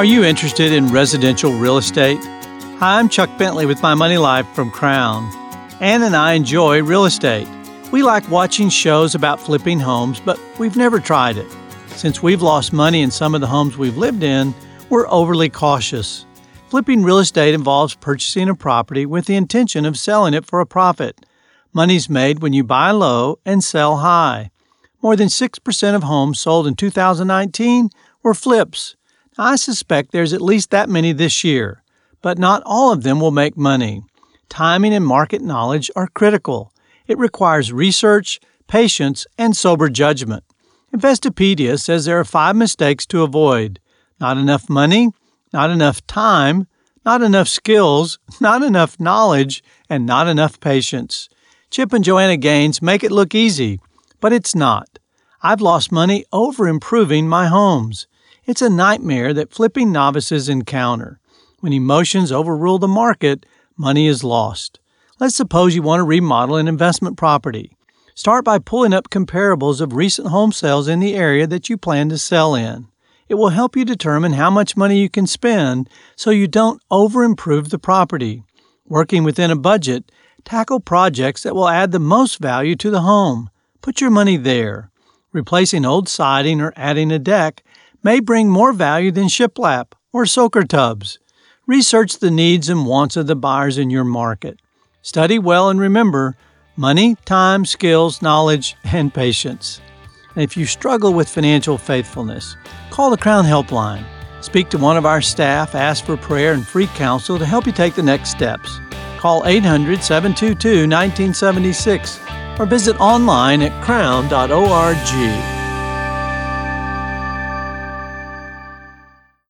Are you interested in residential real estate? Hi, I'm Chuck Bentley with My Money Life from Crown. Ann and I enjoy real estate. We like watching shows about flipping homes, but we've never tried it. Since we've lost money in some of the homes we've lived in, we're overly cautious. Flipping real estate involves purchasing a property with the intention of selling it for a profit. Money's made when you buy low and sell high. More than 6% of homes sold in 2019 were flips. I suspect there's at least that many this year, but not all of them will make money. Timing and market knowledge are critical. It requires research, patience, and sober judgment. Investopedia says there are 5 mistakes to avoid: not enough money, not enough time, not enough skills, not enough knowledge, and not enough patience. Chip and Joanna Gaines make it look easy, but it's not. I've lost money over improving my homes. It's a nightmare that flipping novices encounter. When emotions overrule the market, money is lost. Let's suppose you want to remodel an investment property. Start by pulling up comparables of recent home sales in the area that you plan to sell in. It will help you determine how much money you can spend so you don't over-improve the property. Working within a budget, tackle projects that will add the most value to the home. Put your money there. Replacing old siding or adding a deck may bring more value than shiplap or soaker tubs. Research the needs and wants of the buyers in your market. Study well and remember: money, time, skills, knowledge, and patience. And if you struggle with financial faithfulness, call the Crown Helpline. Speak to one of our staff, ask for prayer and free counsel to help you take the next steps. Call 800-722-1976 or visit online at crown.org.